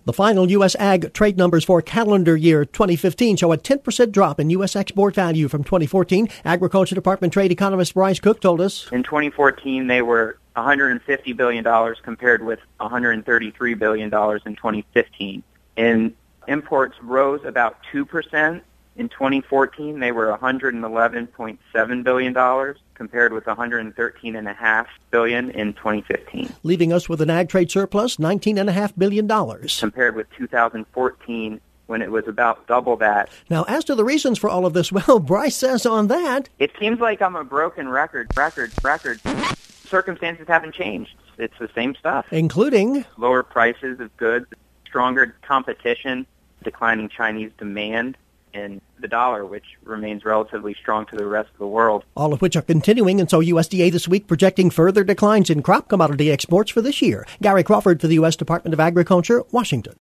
The final U.S. ag trade numbers for calendar year 2015 show a 10% drop in U.S. export value from 2014. Agriculture Department trade economist Bryce Cook told us. In 2014, they were $150 billion compared with $133 billion in 2015. And imports rose about 2%. In 2014, they were $111.7 billion compared with $113.5 billion in 2015. Leaving us with an ag trade surplus, $19.5 billion. Compared with 2014, when it was about double that. Now, as to the reasons for all of this, well, Bryce says on that, it seems like I'm a broken record. Circumstances haven't changed. It's the same stuff. Including lower prices of goods, stronger competition, declining Chinese demand, and the dollar, which remains relatively strong to the rest of the world. All of which are continuing, and so USDA this week projecting further declines in crop commodity exports for this year. Gary Crawford for the U.S. Department of Agriculture, Washington.